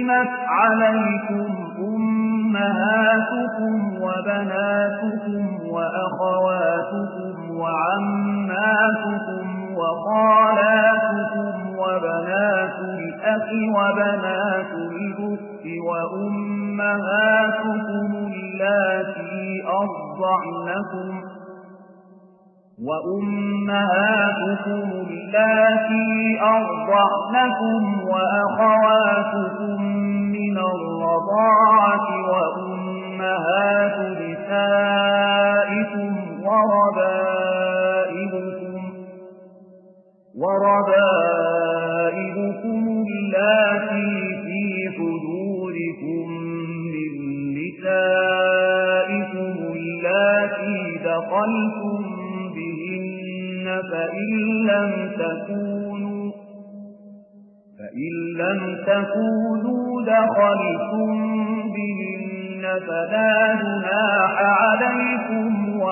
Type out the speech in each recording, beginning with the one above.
حرمت عليكم أمهاتكم وبناتكم وأخواتكم وعماتكم وخالاتكم وبنات الأخ وبنات الأخت وأمهاتكم اللاتي أرضعنكم وأخواتكم من الرضاعة وأمهات نسائكم وربائبكم اللاتي في حجوركم من نسائكم اللاتي دخلتم بهن فإن لم تكونوا دخلتم بهن فلا جناح عليكم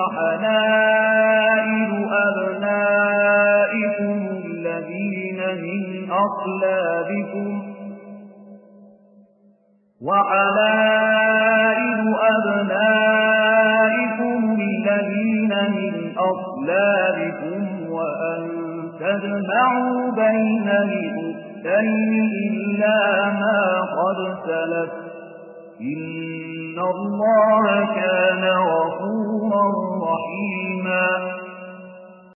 وحلائل أبنائكم الذين من أصلابكم وأن تجمعوا بين الأختين إلا ما قد سلف إن الله كان غفورا رحيما